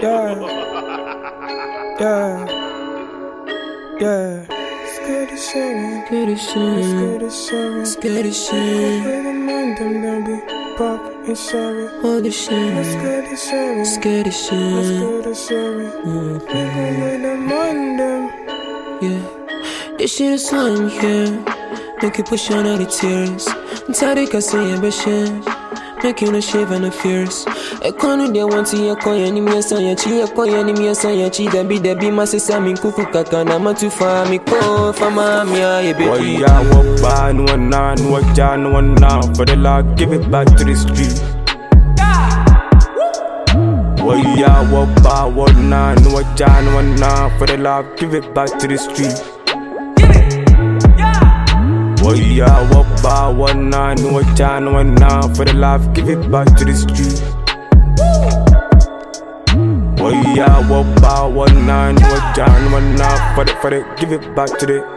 Scared of sharing, scared of sharing, scared of sharing. With the mind, them don't be pop and sharing. All the sharing, scared of sharing, scared of sharing, scared of sharing. We gon' let them on them. Yeah, this shit is slime here. Don't keep pushing all the tears. I'm tired of casting ambition. Make you no shave and no fears. I can't do want to call enemy son ya chi. I call enemy son ya chi. Debbie my sister min kuku kaka na ma too far me ko for mama ya baby. Why ya walk by no one now, no one down, no one now. For the Lord, give it back to the street. Why ya walk by one now, no one down, no one now. For the Lord, give it back to the street. Oh yeah, walk by one now, no one down, no one now. For the life, give it back to the street. Oh yeah, walk by one now, no one down, no one now. For the, give it back to the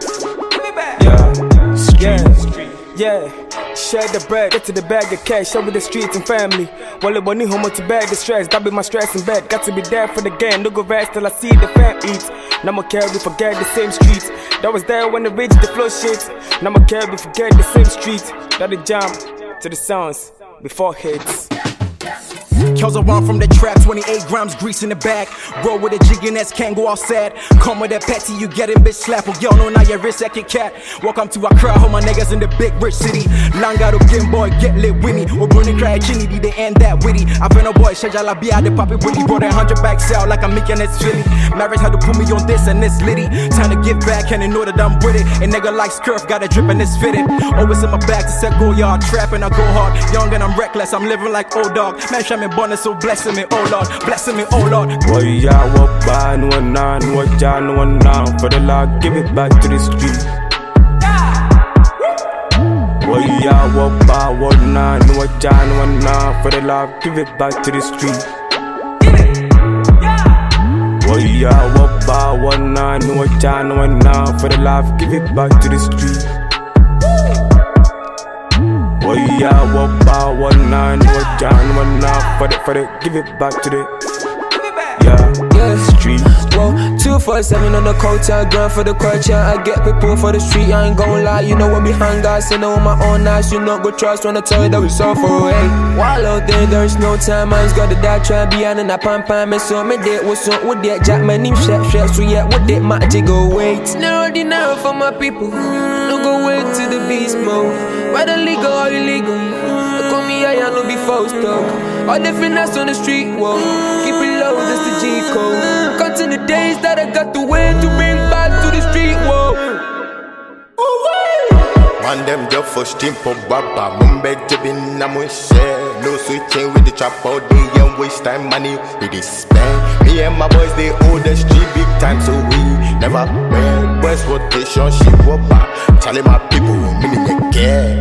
street. Yeah. Share the bread, get to the bag of cash, show me the streets and family. Well, it wasn't home to bag the stress, that be my stress in bed. Got to be there for the game, no go rest till I see the fam eat. Now my carry, forget the same streets. That was there when the ridge, the flow shit. Now my carry, forget the same street. That the jump to the sounds before hits. Kills around from the trap, 28 grams grease in the back. Roll with a jig and that's can't go outside. Come with that petty, you getting bitch slap. Y'all know now your wrist second cat. Welcome to Accra, all my niggas in the big rich city. Langado Game Boy, get lit with me. Or Bruni cry Chinity, they ain't that witty. I've been a boy, Shajala be out the poppy witty. Brought 100 back sell like I'm making this Philly. Marriage had to put me on this and this litty. Time to give back and they know that I'm with it. A nigga like Scurf, got a drip and it's fitted. Always in my bag to set go yard, trapping, I go hard. Young and I'm reckless, I'm living like old dog. Man, show me bonus, so blessing me, oh Lord, blessing me, oh Lord. Why ya walk by no one now, no one down, no one now. For the Lord, give it back to the street. Why ya walk by one now, no one down, no one now. For the Lord, give it back to the street. Why ya walk by one now, no one down, no one now. For the Lord, give it back to the street. Oh yeah, walk by one now, no one down, one now. For the, give it back to the street. Whoa, 247 on the culture, grind for the culture. I get people for the street, I ain't gon' lie. You know when we hang out, sitting on my own eyes. You not go trust when I tell you that we so far away. While out there's no time, man's got to die, try be on and I pam pam. And so me date, what's up with that? Jack, my name, chef, so yeah, what that magic go wait. Never ordinary for my people, don't go wait to the beast mode. Whether legal or illegal, call me I no be false talk. All the finesse on the street, whoa. Keep it low, that's the G code. Counting the days that I got to wait to bring back to the street, whoa. One them just first team for Baba. Mumbai Jabin Namu share. No switching with the trap all day and waste time money. It is spend. Me and my boys, they owe the street big time, so we never wear. West rotation, shit, whopper. Charlie, my people, me care.